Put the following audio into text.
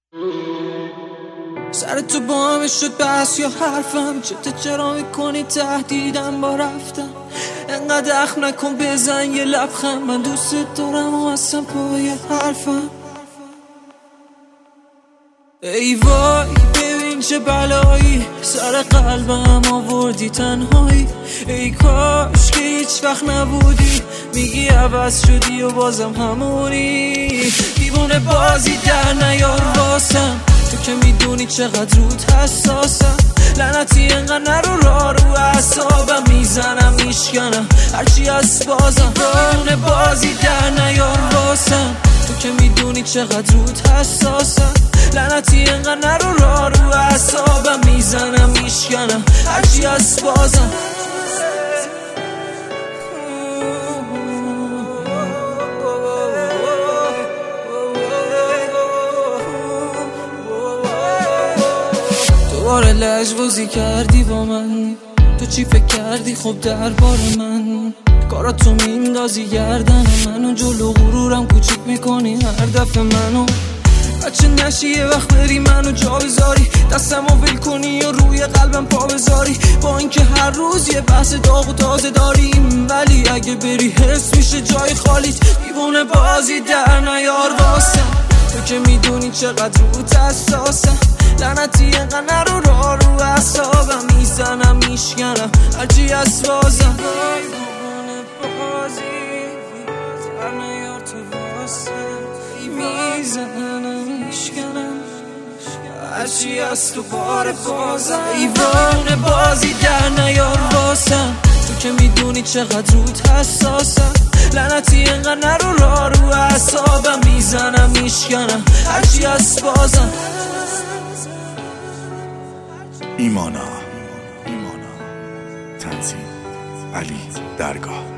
سر تو با همه شد بحث یا حرفم، چرا میکنی تهدیدم با رفتم؟ انقدر اخم نکن بزن یه لبخند، من دوست دارم و اصلا پای حرفم. ای وای ببین چه بلایی سر قلبم آوردی تنهایی. ای کاش که هیچ وقت نبودی، میگی عوض شدی و بازم همونی. دیوونه بازی در نیار واسم، تو که میدونی چقدر رود حساسم. لعنتی انقدر نرو رو اعصابم، میزنم میشکنم هرچی از بازم. دیوونه بازی در نیار واسم، تو که میدونی چقدر رود حساسم. لعنتی انقدر نرو اعصابم، میزنم میشکنم هرچی از بازم. دوباره لجبازی کردی با من، تو چی فکر کردی خب دربار من؟ کاراتو میندازی گردن منو، جلو غرورم کوچیک میکنی هر دفعه منو. بچه نشی یه وقت بری منو جا بذاری، دستمو ول کنی و روی قلبم پا بذاری. با اینکه هر روز یه بحث داغ و تازه داریم، ولی اگه بری حس میشه جای خالیت. دیوونه بازی در نیار واسم، تو که میدونی چقدر روت حساسم. لعنتی اینقدر نرو اعصابم، میزنم میشکنم هرچی از بازم. دیوونه بازی در نیار تو واسم، میزنم میشکنم هرچی از تو بار بازم. دیوونه بازی در نیار واسم، تو که میدونی چقدر رود حساسم. لعنتی اینقدر نرو اعصابم، میزنم میشکنم هرچی از بازم. ایمانا تنظیم علی درگاه.